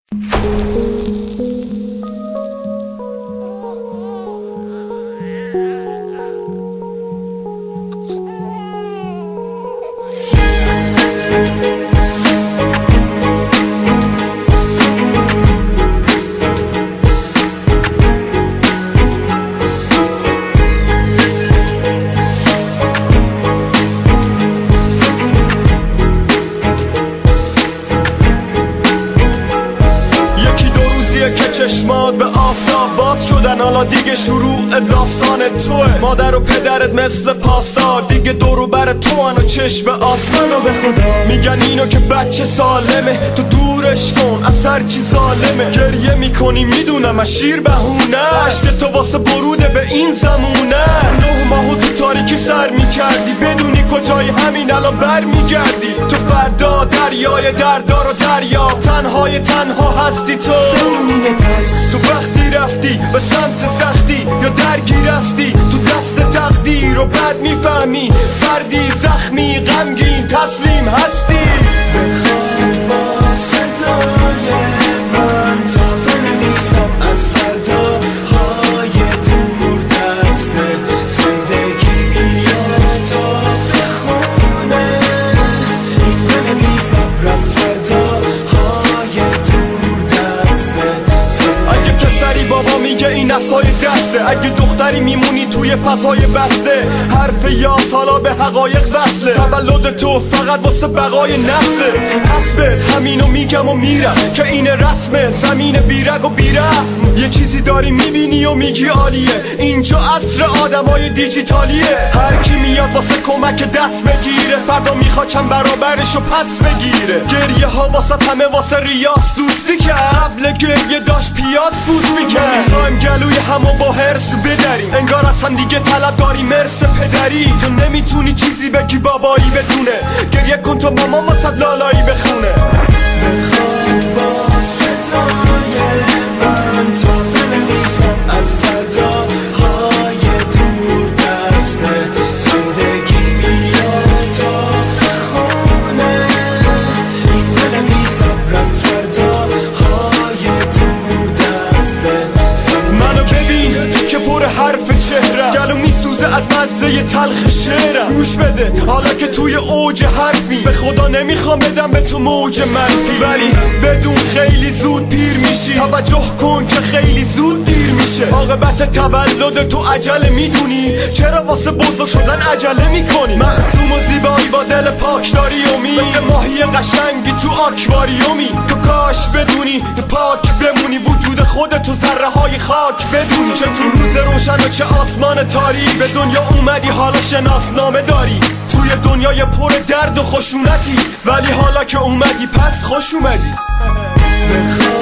چشمات به آفتاب باز شدن، حالا دیگه شروع داستان توه. مادر و پدرت مثل پاسدار دیگه دورو بر تو و چشم آسمانو به خدا میگن اینو که بچه سالمه، تو دورش کن از هر چی ظالمه. گریه میکنی میدونم از شیر بهونه، عشق تو واسه بروده به این زمونه. 9 ماهو تو تاریکی سر میکردی، بدونی کجای همین الان بر میگردی. تو فردا دریای دردار و دریا، تنهای تنها هستی تو. تو وقتی رفتی به سمت سختی یا درگیر هستی تو دست تقدیر و بعد میفهمی فردی زخمی غمگین تسلیم هستی. بخواب با صدای من تا بنویسم از فرداهای دور دست زندگی یا تا بخونه این بنویسم از فرداهای دور دست. اگه پسری بابا میگه این اصای دسته، اگه دختری میمونی توی فضای بسته. حرف یاس حالا به حقایق وصله، تولد تو فقط واسه بقای نسله. حسبت همینو میگم و میرم که این رسمه، زمین بیرگ و بیرم. یه چیزی داری میبینی و میگی عالیه، اینجا عصر آدمای دیجیتالیه. هر کی میاد واسه کمک دست بگیره، فردا میخواد چند برابرشو پس بگیره. گریه ها واسه همه واسه ریاض دوستی که قبل گریه داشت پیاز پوست میکرد. میخوایم گلوی همو با هرس بدریم، انگار از هم دیگه طلب داریم مرس پدری. تو نمیتونی چیزی بگی بابایی بدونه، گریه کن تو مامان واسه لالایی بخونه. بخواب با صدای من تا بنویسم از فرداهای دور دست زندگی یا تا بخونه این بنویسم از فرداهای دور دست. منو ببین که پر حرف چهره، گلو میسوزه از مزه تلخ شعرم. گوش بده حالا که توی اوج حرفی، به خدا نمیخوام بدم به تو موج منفی، ولی بدون خیلی زود پیر میشی. توجه کن که خیلی زود دیر میشه. عاقبت تولد تو عجله میدونی، چرا واسه بزرگ شدن عجله میکنی؟ معصوم و زیبایی با دل پاک داری امی، مثل ماهی قشنگی تو آکواریومی. تو کاش بدونی پاک بمونی، وجود خودت تو ذره های خاک بدونی. چه تو روز روشن و چه آسمان تاری، به دنیا اومدی حالا شناسنامه داری. توی دنیای پر درد و خشونتی، ولی حالا که اومدی پس خوش اومدی.